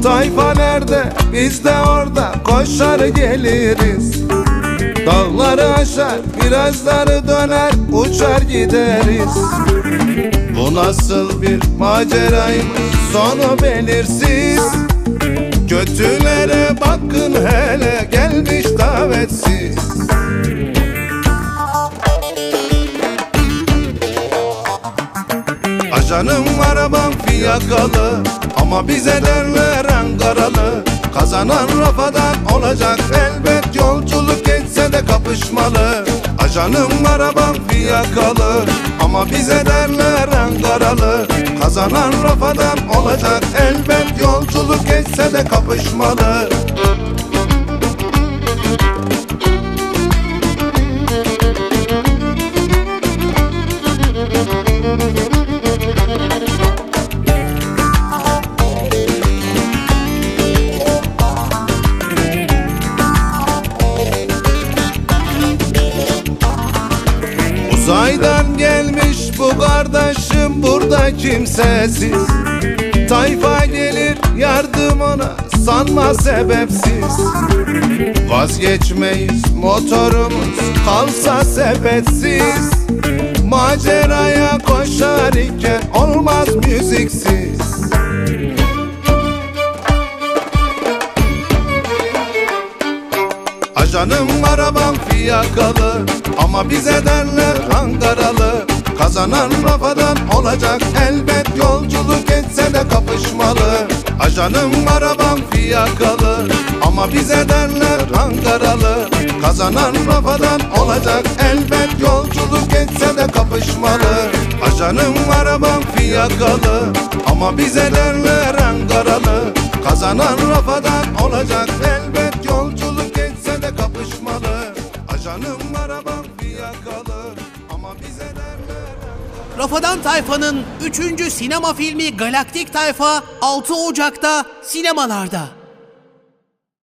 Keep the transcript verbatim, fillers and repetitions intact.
Tayfa nerede? Biz de orada koşar geliriz. Dağları aşar, virajları döner, uçar gideriz. Bu nasıl bir maceraymış, sonu belirsiz. Kötülere bakın hele, gelmiş davetsiz. Ajanım arabam fiyakalı, ama bize derler Ankaralı. Kazanan rafadan olacak elbet, yolculuk etse de kapışmalı. Ajanım arabam fiyakalı, ama bize derler Ankaralı. Kazanan rafadan olacak elbet, yolculuk etse de kapışmalı. Uzaydan gelmiş bu kardeşim, burada kimsesiz. Tayfa gelir yardım ona, sanma sebepsiz. Vazgeçmeyiz motorumuz kalsa sepetsiz. Maceraya koşar iken olmaz müziksiz. Ajanım arabam fiyakalı, ama bize derler Ankaralı. Kazanan rafadan olacak elbet, yolculuk etse de kapışmalı. Ajanım arabam fiyakalı, ama bize derler Ankaralı. Kazanan rafadan olacak elbet, yolculuk etse de kapışmalı. Ajanım arabam fiyakalı, ama bize derler Ankaralı. Kazanan rafadan olacak elbet, yolculuk etse de kapışmalı. Ajanım arabam fiyakalı, ama bize derler. Rafadan Tayfa'nın üçüncü sinema filmi Galaktik Tayfa altı Ocak'ta sinemalarda.